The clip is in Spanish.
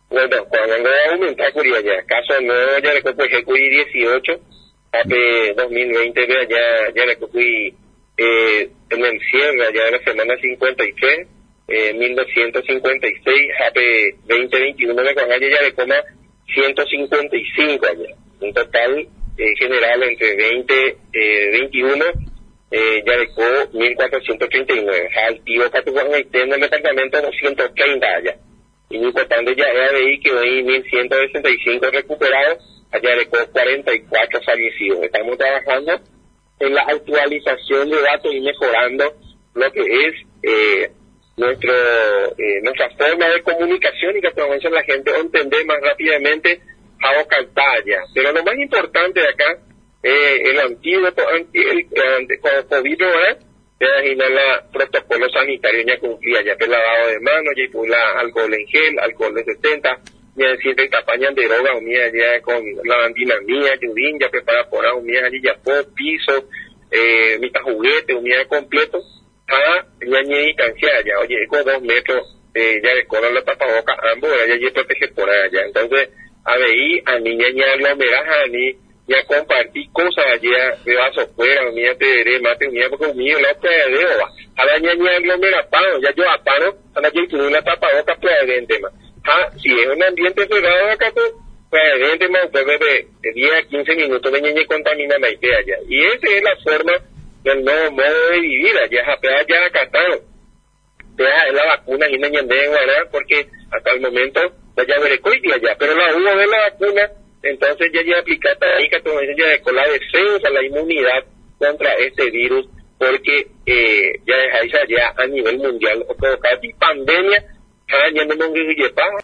Bueno, cuando aumenta curia ya, caso nuevo ya le coge cuy 18, hace 2020 ya le coge en el cierre ya de la semana 53, 1256, hace 2021 le coge ya le coma 155 allá, un total general entre 21 ya le coge 1439, al tío Catuán en el departamento 230 allá. Y lo importante ya es ahí que hoy 1.165 recuperados, allá de 44 fallecidos. Estamos trabajando en la actualización de datos y mejorando lo que es nuestra forma de comunicación y que aprovechen la gente a entender más rápidamente a Ocaltaya. Pero lo más importante de acá, el antídoto con COVID, ¿verdad? Ya protocolo sanitario ya cumplía, ya el lavado de manos, ya pula alcohol en gel, alcohol de 70, ya siempre campañas de droga, unida ya con lavandina mía, yudín, ya prepara por ahí, unida allí ya por piso, mitad juguete, unida completo, ya ni distancia ya, oye, con 2 metros, ya de cola la tapaboca, ambos, ya protege por allá, entonces, a ver, a mí ya aglomeraja, a mí, ya compartí cosas allá de vaso fuera, mía te diré, mate mía, porque mío la pedeo, a la ñaña aglomera pano, ya yo a pano, a la que tuve una tapaboca, pues evidente más. Si es un ambiente cerrado acá, pues evidente más, usted bebe 10 a 15 minutos de ñaña contamina la idea allá. Y esa es la forma del nuevo modo de vivir allá, ya acatado. Es la vacuna y ñaña de guardar, porque hasta el momento, ya veré coiti allá, pero la uno de la vacuna, entonces ya aplicada ahí que ya de la defensa, la inmunidad contra este virus, porque ya dejáis allá a nivel mundial, o casi pandemia, ya no me